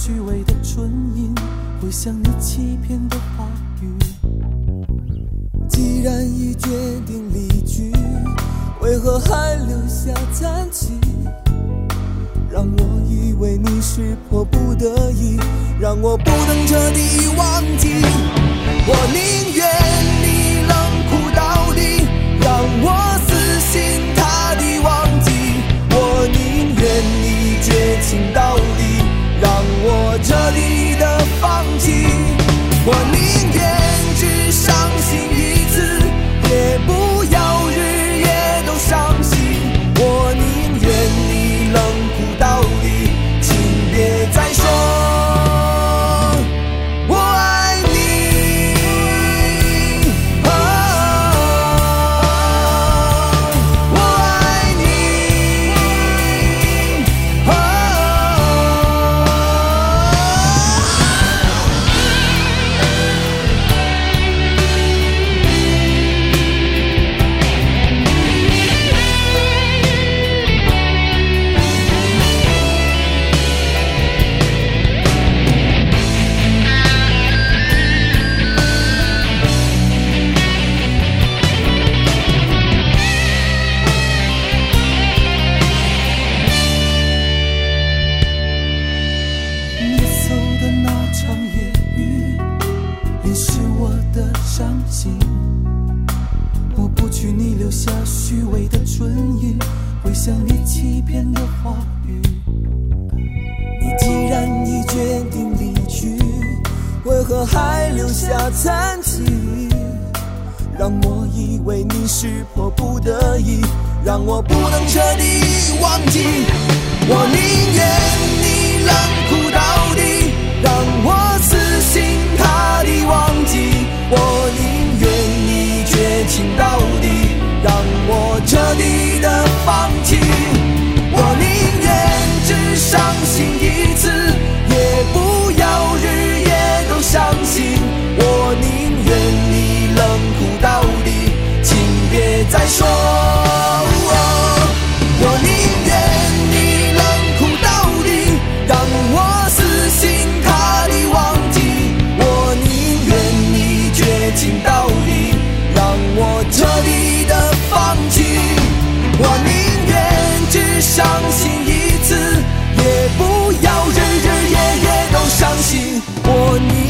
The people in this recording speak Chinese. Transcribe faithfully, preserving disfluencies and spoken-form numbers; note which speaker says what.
Speaker 1: 虚伪的唇印，回想你欺骗的话语。既然已决定离去，为何还留下残疾？让我以为你是迫不得已，让我不能彻底忘记。我宁愿你冷酷到底，让我死心塌地忘记。我宁愿你绝情到底，让我彻底的放弃。我宁愿只伤心一次，也不要日夜都伤心。我宁愿你冷酷到底，请别再说我爱你。哦，我爱你。哦，你走的那场夜雨，也是我的伤心。我不去你留下虚伪的唇印，回想你欺骗的话语。你既然已决定离去，为何还留下残疾？让我以为你是迫不得已，让我不能彻底忘记。我宁愿你冷酷到底，让我死心塌地忘记。我宁愿你绝情到底，让我彻底的放弃。我宁愿只伤心一次，也不要日夜都伤心。我宁愿你冷酷到底，请别再说我宁愿你冷酷到底，让我死心塌地忘记。我宁愿你绝情到底，让我彻底的放弃。我宁愿只伤心一次，也不要日日夜夜都伤心。我宁